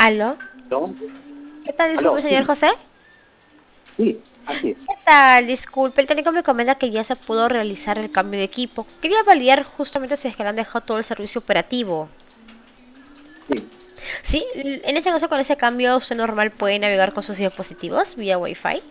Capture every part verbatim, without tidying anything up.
Aló, ¿No? ¿qué tal? Disculpe, ¿Aló? señor Sí, José. sí, así es. ¿Qué tal? Disculpe, el técnico me comenta que ya se pudo realizar el cambio de equipo. Quería validar justamente si es que le han dejado todo el servicio operativo. Sí. Sí, l- en ese caso con ese cambio usted normal puede navegar con sus dispositivos vía Wi-Fi.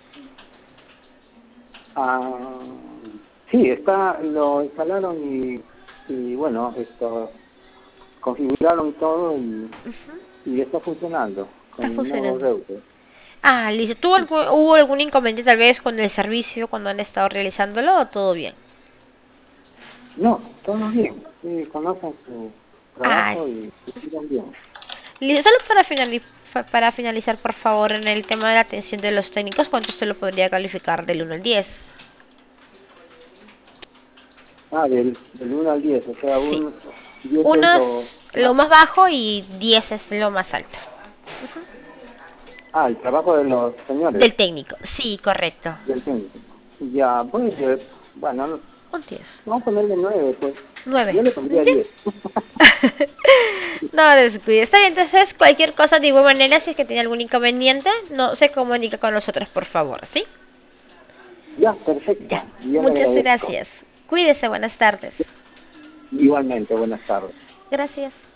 Ah, sí, está, lo instalaron y, y bueno, esto, configuraron todo y, y está funcionando Está con el nuevo funcionando. router. Ah, listo. ¿Tuvo Sí. algún, hubo algún inconveniente tal vez con el servicio cuando han estado realizándolo o todo bien? No, todo bien. Sí, conocen su Ah, trabajo y hicieron bien. listo. Solo para finali- fa- para finalizar, por favor, en el tema de la atención de los técnicos, ¿cuánto usted lo podría calificar del uno al diez? Ah, del, del uno al diez, o sea, Sí. un diez es Uno lo es lo más. más bajo y diez es lo más alto. Ah, el trabajo de los señores Del técnico. Sí, correcto. del técnico. Ya, pues, eh, bueno, no- Un diez. vamos a ponerle nueve, pues. Nueve. Yo le pondría ¿Ya? diez. No descuide. Está bien, entonces cualquier cosa de igual manera, si es que tiene algún inconveniente, no se comunica con nosotros, por favor, ¿sí? Ya, Ya. perfecto. Yo le Muchas agradezco. gracias. Cuídese, buenas tardes. Igualmente, buenas tardes. Gracias.